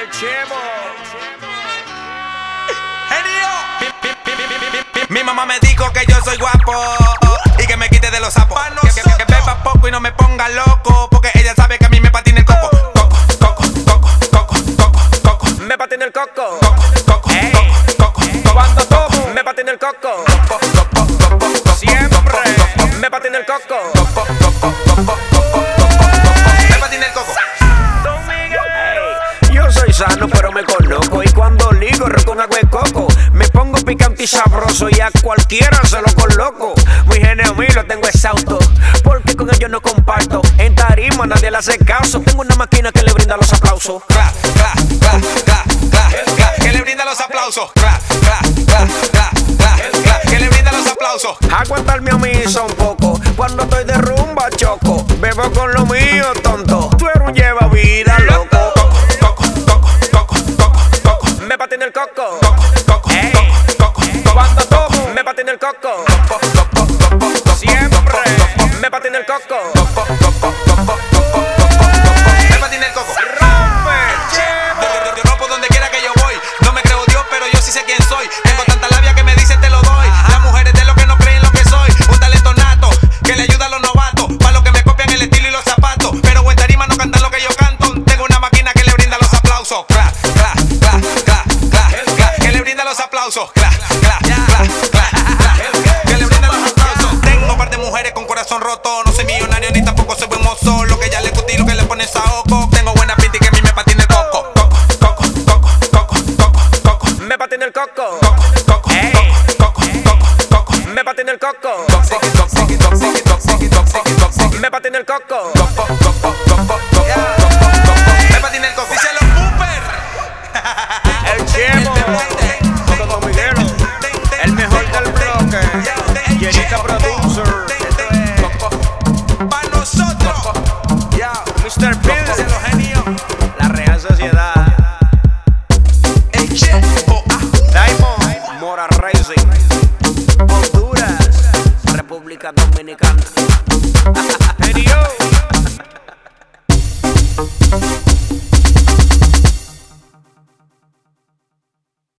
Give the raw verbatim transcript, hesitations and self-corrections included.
Chemo. Genio. Mi, mi, mi, mi, mi, mi mamá me dijo que yo soy guapo y que me quite de los sapos. Que, que, que beba poco y no me ponga loco, porque ella sabe que a mí me patina el coco. Coco, coco, coco, coco, coco, coco. Me patina el coco. Coco, coco, Ey. coco, coco. Cuando tomo, me patina el coco. Coco, coco, coco, coco. Siempre me patina el coco. Coco, coco, coco, coco, coco. Me patina el coco. Don Miguel. Ey. Yo soy sano pero me conozco, y cuando ligo con agua de coco me pongo picante y sabroso, y a cualquiera se lo coloco. Muy genio mío, lo tengo exhausto, porque con ellos no comparto. En tarima nadie le hace caso, tengo una máquina que le brinda los aplausos. Cla, cla, cla, cla, cla, cla. Que le brinda los aplausos. Cla, cla, cla, cla, cla, cla. Que le brinda los aplausos. Aguantarme a mí son poco, cuando estoy de rumba choco. Bebo con lo mío, tonto, tú eres un lleva vida loco. Coco, coco, coco, coco, coco. Me patina el coco. Coco, coco, Ey. coco, coco. Cuando tomo, me patina el coco. Coco, coco, coco, coco. Siempre me patina el coco. Coco, coco, coco, coco, coco, coco. Me patina el coco. Rompe, Yo, yo rompo donde quiera que yo voy. No me creo Dios, pero yo sí sé quién soy. Tengo tanta labia que me dicen te lo doy. Las mujeres de lo que no creen lo que soy. Un talento nato que le ayuda a los novatos. Pa' los que me copian el estilo y los zapatos. Pero en tarima no cantan lo que yo canto. Tengo una máquina que le brinda los aplausos. Cla, cla, cla, cla, cla, cla. Que le brinda los aplausos. Cla, cla, cla, cla, cla. Que le brinda los aplausos. Tengo un par de mujeres con corazón roto. No soy millonario ni tampoco soy buen mozo. Lo que ella le gusta y lo que le pone saoco. Tengo buena pinta y que a mí me patina el coco. Coco, coco, coco, coco, coco, coco. me patina el coco. Coco, coco, Ey. coco, coco, coco. Me patina el coco. Coco, coco, coco, coco, coco, coco. Me patina el coco. Coco, coco, coco, coco, coco. Me patina el coco. Dice los Cooper. El Chemo. Con Don Miguelo. El mejor del bloque. Yenita Producer. Pa' nosotros. mister Pills. La Real Sociedad. El Chemo. Diamond. Mora Racing. Honduras. República Dominicana.